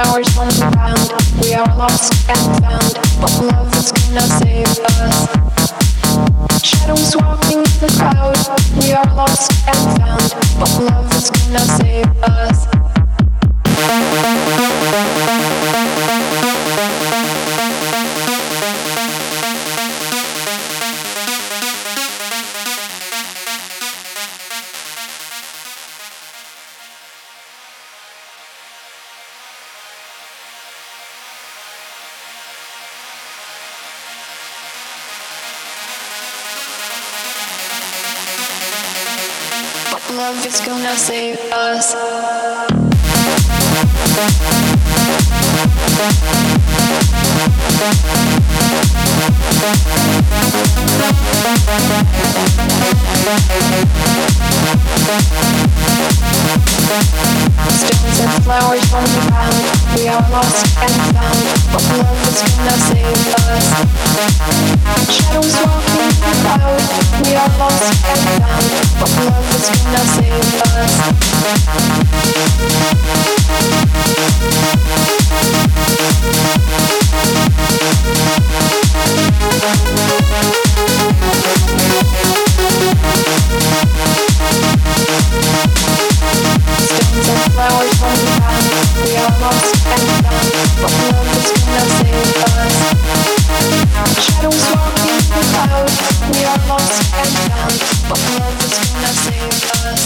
flowers on the ground. We are lost and found, but love is gonna save us. Shadows walking the crowd. We are lost and found, but love is gonna save us. Love is gonna save us. Stones and flowers on the ground. We are lost and found, but love is gonna save us. Shadows walking the crowd. We are lost and found, but love is gonna save us. Stones and flowers on the ground. We are lost and found, but love is gonna save us. Shadows walking the crowd. We are lost and found, but love is gonna save us.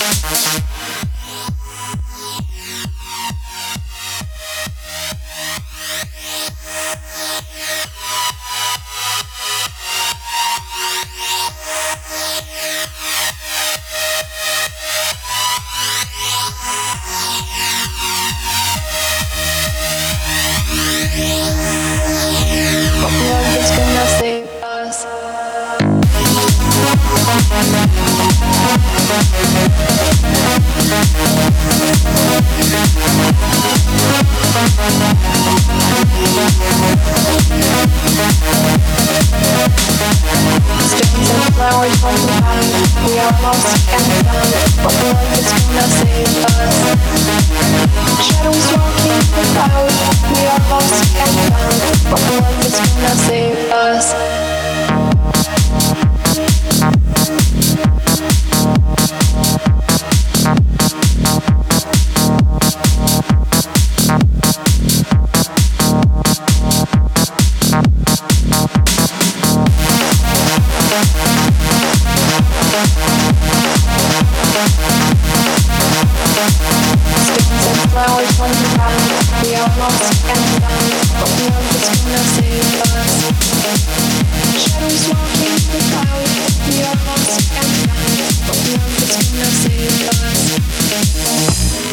But love is gonna save us. Stones and flowers on the ground. We are lost and found, but love is gonna save us. Shadows walking the crowd. We are lost and found, but love is gonna save us. Stones and flowers on the ground. We are lost and found, but love is gonna save us. Shadows walking the crowd. We are lost and found, but love is gonna save us.